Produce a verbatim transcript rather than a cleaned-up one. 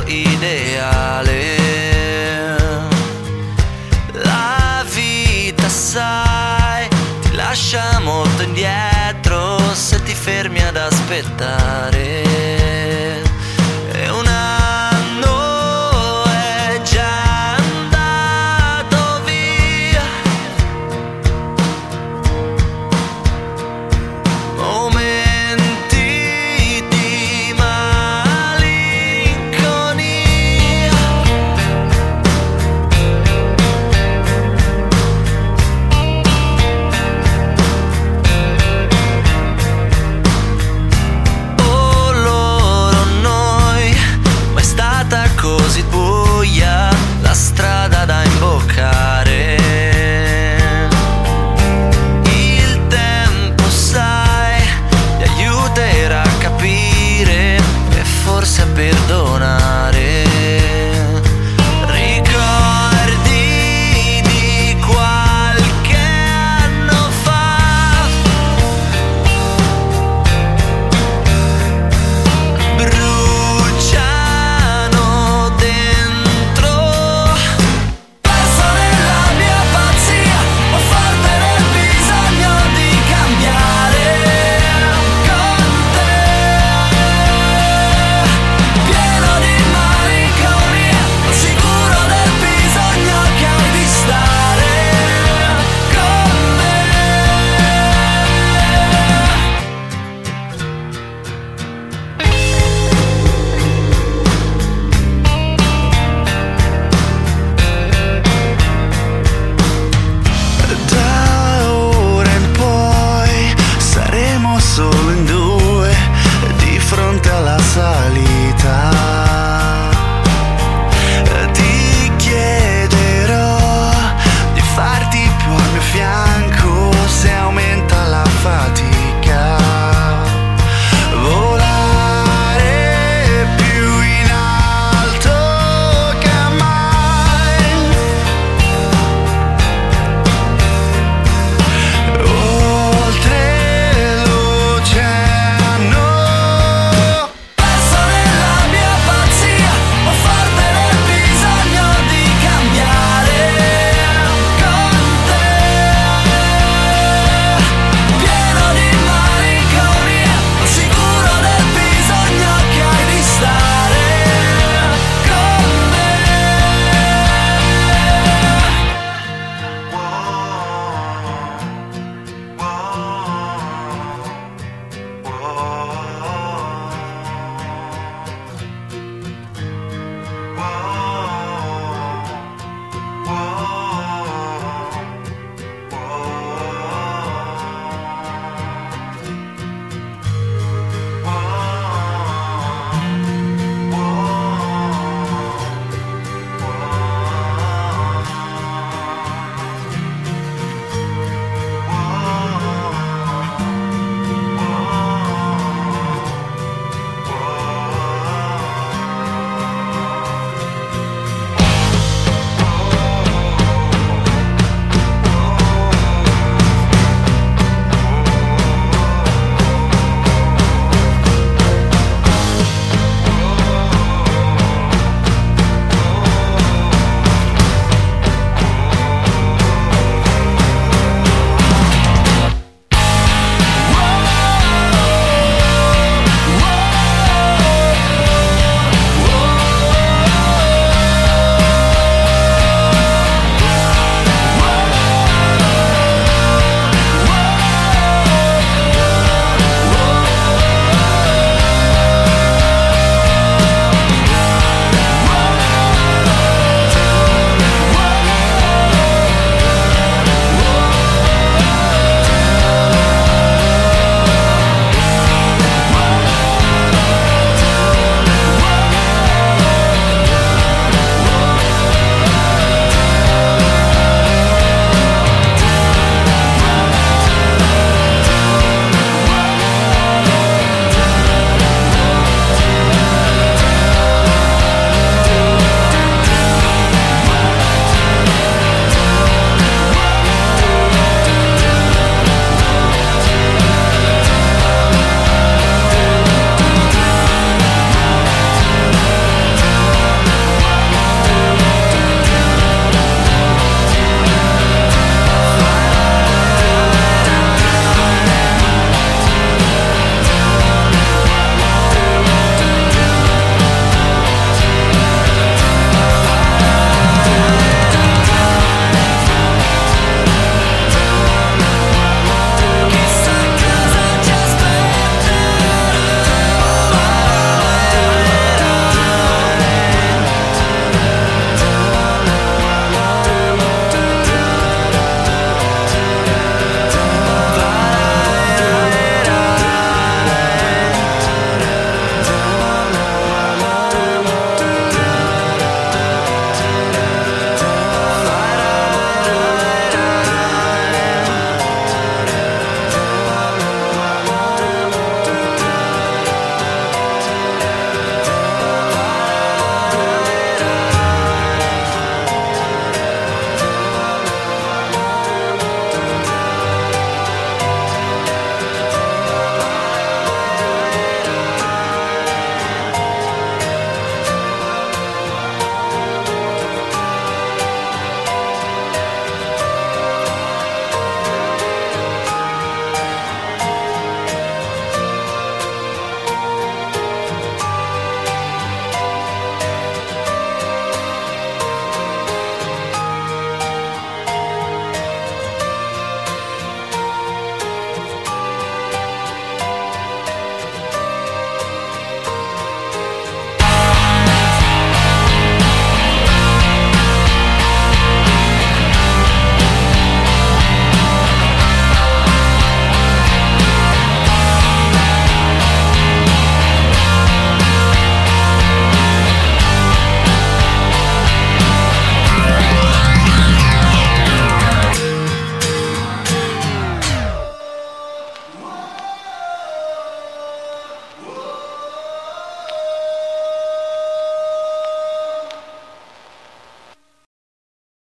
ideale. La vita, sai, ti lascia molto indietro se ti fermi ad aspettare. E un anno è già andato via. Momenti di malinconia. Oh loro noi, ma è stata così buia la strada da imboccare. Il tempo, sai, ti aiuterà a capire e forse a perdonare. Ricordi di qualche anno fa, bruciano dentro. Penso nella mia pazzia, ho forte nel bisogno di cambiare con te. Pieno di malinconia, sicuro del bisogno che hai di stare con me. Da ora in poi saremo solo in due di fronte alla salita. Ti chiederò di farti più al mio fianco se aumenta la fatica. Volare più in alto che mai. Oltre l'oceano. Penso nella mia